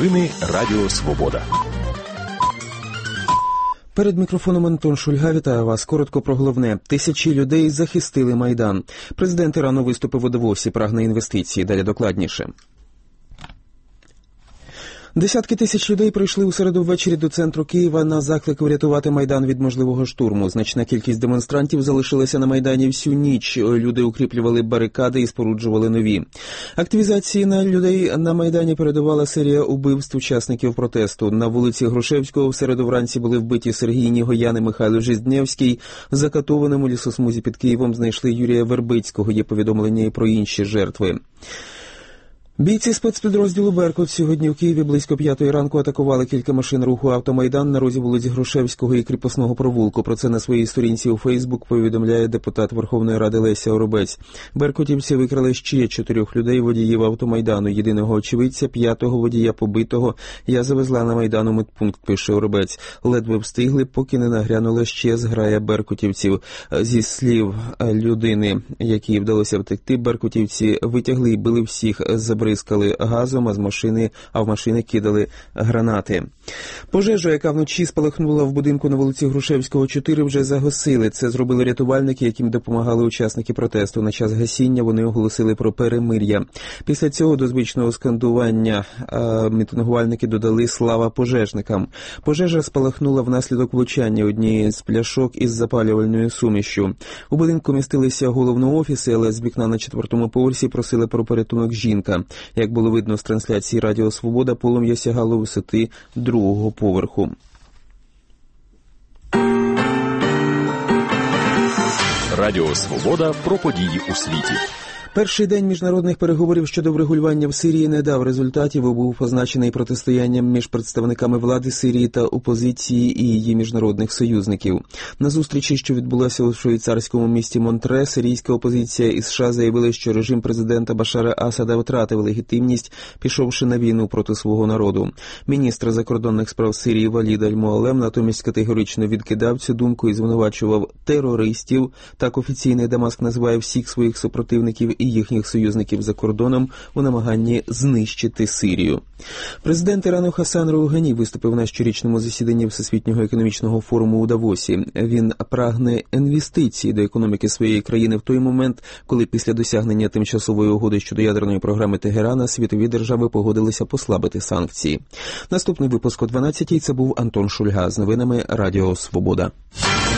Новини Радіо Свобода. Перед мікрофоном Антон Шульга. Вітаю вас. Коротко про головне. Тисячі людей захистили Майдан. Президент Ірану виступив у Давосі, прагне інвестиції. Далі докладніше. Десятки тисяч людей прийшли у середу ввечері до центру Києва на заклик врятувати Майдан від можливого штурму. Значна кількість демонстрантів залишилася на Майдані всю ніч. Люди укріплювали барикади і споруджували нові. Активізації на людей на Майдані передувала серія убивств учасників протесту. На вулиці Грушевського в середу вранці були вбиті Сергій Нігоян і Михайло Жиздневський. Закатованим у лісосмузі під Києвом знайшли Юрія Вербицького. Є повідомлення і про інші жертви. Бійці спецпідрозділу «Беркут» сьогодні в Києві близько 5-ї ранку атакували кілька машин руху «Автомайдан» на розі вулиць Грушевського і Кріпосного провулку. Про це на своїй сторінці у Фейсбук повідомляє депутат Верховної Ради Леся Оробець. Беркутівці викрали ще 4 людей водіїв «Автомайдану». Єдиного очевидця, 5-го водія побитого, я завезла на Майдан у медпункт, пише Оробець. Ледве встигли, поки не нагрянула ще зграя беркутівців. Зі слів людини, якій вдалося втекти, беркутівці витягли і били всіх, забризкали газом, а в машини кидали гранати. Пожежу, яка вночі спалахнула в будинку на вулиці Грушевського, 4, вже загасили. Це зробили рятувальники, яким допомагали учасники протесту. На час гасіння вони оголосили про перемир'я. Після цього до звичного скандування мітингувальники додали «Слава пожежникам». Пожежа спалахнула внаслідок влучання однієї з пляшок із запалювальною сумішю. У будинку містилися головні офіси, але з вікна на 4-му поверсі просила про порятунок жінка. Як було видно з трансляції Радіо Свобода, полум'я сягало висоти 2-го поверху. Радіо Свобода про події у світі. Перший день міжнародних переговорів щодо врегулювання в Сирії не дав результатів і був позначений протистоянням між представниками влади Сирії та опозиції і її міжнародних союзників. На зустрічі, що відбулася у швейцарському місті Монтре, сирійська опозиція і США заявили, що режим президента Башара Асада втратив легітимність, пішовши на війну проти свого народу. Міністр закордонних справ Сирії Валід Аль-Муалем натомість категорично відкидав цю думку і звинувачував терористів. Так офіційний Дамаск називає всіх своїх супротивників і їхніх союзників за кордоном у намаганні знищити Сирію. Президент Ірану Хасан Роухані виступив на щорічному засіданні Всесвітнього економічного форуму у Давосі. Він прагне інвестицій до економіки своєї країни в той момент, коли після досягнення тимчасової угоди щодо ядерної програми Тегерана світові держави погодилися послабити санкції. Наступний випуск о 12-й. Це був Антон Шульга з новинами Радіо Свобода.